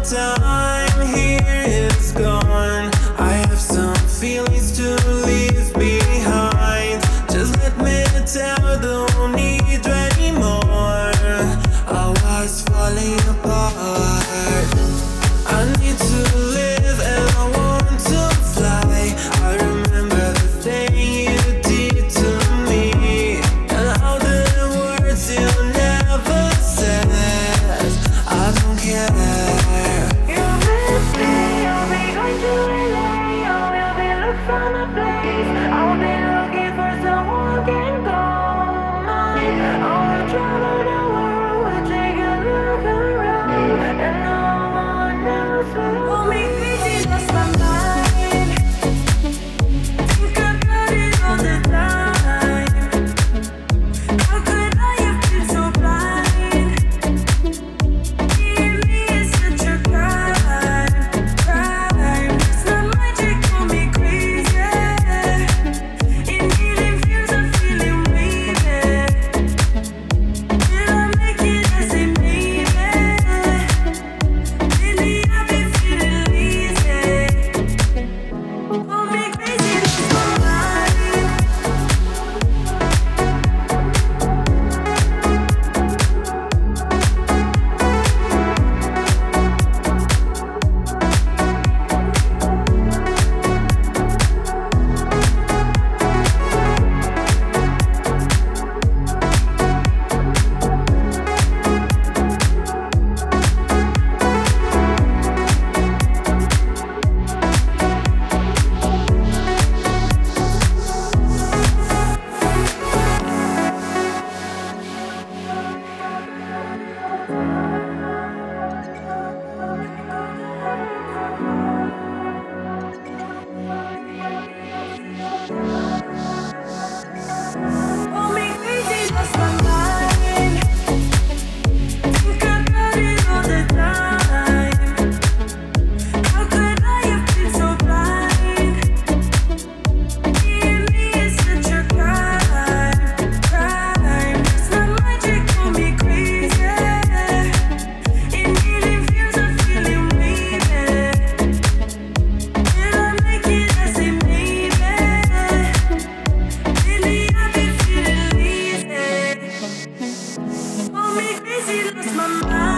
time here is gone. I have some feelings to leave behind. Just let me tell, don't need anymore. I was falling apart. I need to live and I want to fly. I remember the thing you did to me, and all the words you never said. I don't care. You miss me, I'll be going to LA. I will be looking for a place. I'll be looking for someone who can call mine. I will travel the world, we'll take a look around, and no one else will. Hold me crazy, lost my mind. Think about it all the time. How could I have been so blind? Being me is such a crime. It's not magic, call me crazy. In healing feels, I'm feeling wavy. Will I make it? I say maybe. Lately I've been feeling lazy. Call me crazy, lost my mind. Call me crazy, lost my mind. Think about it all the time. How could I have been so blind? Being me is such a crime. It's not magic, call me crazy. In healing feels, I'm feeling wavy. Will I make it? I say maybe. Lately I've been feeling lazy. Call me crazy, lost my mind.